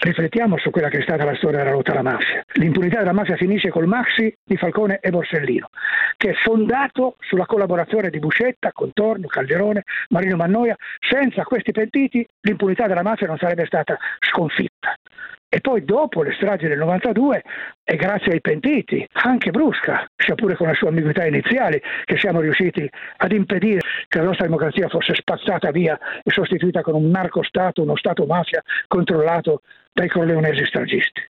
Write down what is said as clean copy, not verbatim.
Riflettiamo su quella che è stata la storia della lotta alla mafia. L'impunità della mafia finisce col Maxi di Falcone e Borsellino, che è fondato sulla collaborazione di Buscetta, Contorno, Calderone, Marino Mannoia. Senza questi pentiti l'impunità della mafia non sarebbe stata sconfitta. E poi dopo le stragi del 92 è grazie ai pentiti, anche Brusca, sia pure con le sue ambiguità iniziali, che siamo riusciti ad impedire che la nostra democrazia fosse spazzata via e sostituita con un narcostato, uno stato mafia controllato dai corleonesi stragisti.